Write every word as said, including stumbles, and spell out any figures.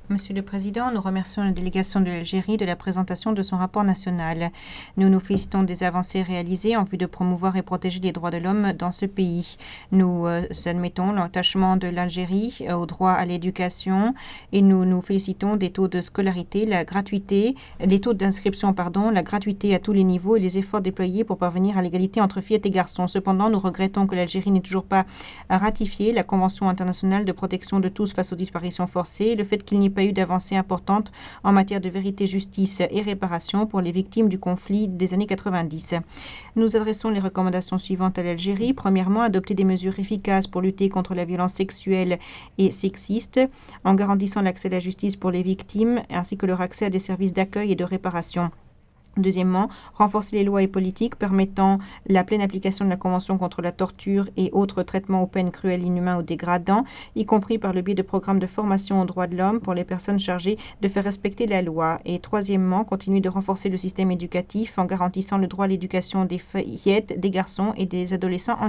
Monsieur le Président, nous remercions la délégation de l'Algérie de la présentation de son rapport national. Nous nous félicitons des avancées réalisées en vue de promouvoir et protéger les droits de l'homme dans ce pays. Nous euh, admettons l'attachement de l'Algérie euh, au droit à l'éducation et nous nous félicitons des taux de scolarité, la gratuité, les taux d'inscription, pardon, la gratuité à tous les niveaux et les efforts déployés pour parvenir à l'égalité entre filles et garçons. Cependant, nous regrettons que l'Algérie n'ait toujours pas ratifié la Convention internationale de protection de tous face aux disparitions forcées, le fait qu'il n'y ait pas eu d'avancées importantes en matière de vérité, justice et réparation pour les victimes du conflit des années quatre-vingt-dix. Nous adressons les recommandations suivantes à l'Algérie. Premièrement, adopter des mesures efficaces pour lutter contre la violence sexuelle et sexiste, en garantissant l'accès à la justice pour les victimes ainsi que leur accès à des services d'accueil et de réparation. Deuxièmement, renforcer les lois et politiques permettant la pleine application de la Convention contre la torture et autres traitements ou peines cruels, inhumains ou dégradants, y compris par le biais de programmes de formation aux droits de l'homme pour les personnes chargées de faire respecter la loi. Et troisièmement, continuer de renforcer le système éducatif en garantissant le droit à l'éducation des fillettes, des garçons et des adolescents en